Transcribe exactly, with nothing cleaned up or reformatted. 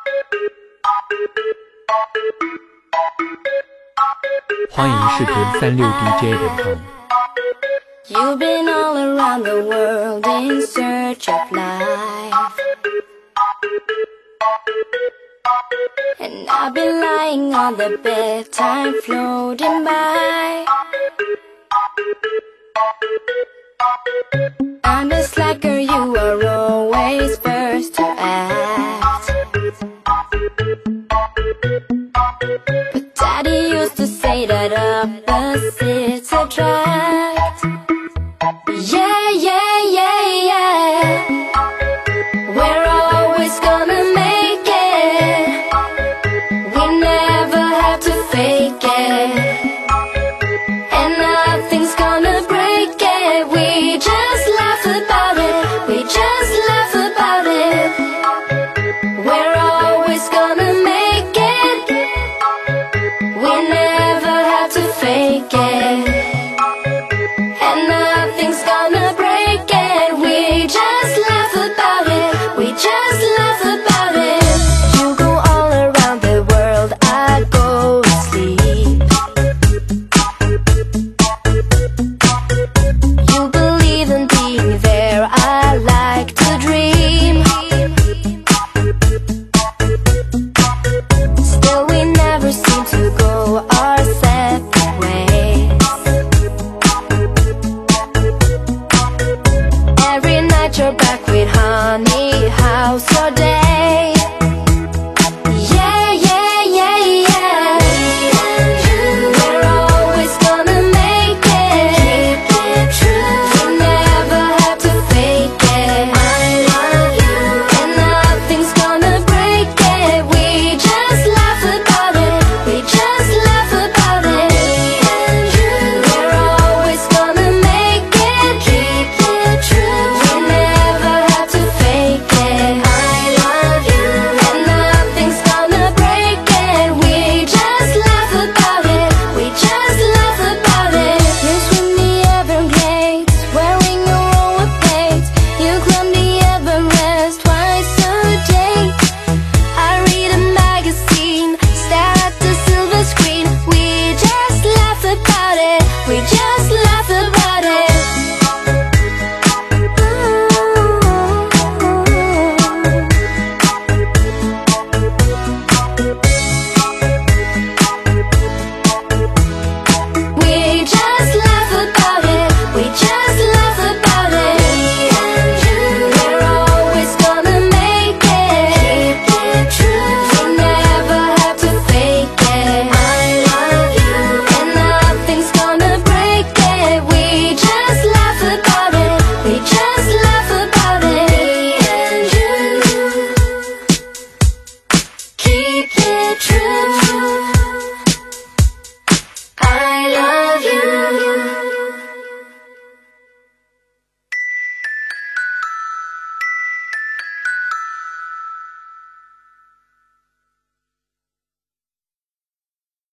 欢迎视频三六 D J 点 com。 You've been all around the world in search of life, and I've been lying on the bed, time floating by. I'm a slacker, you are always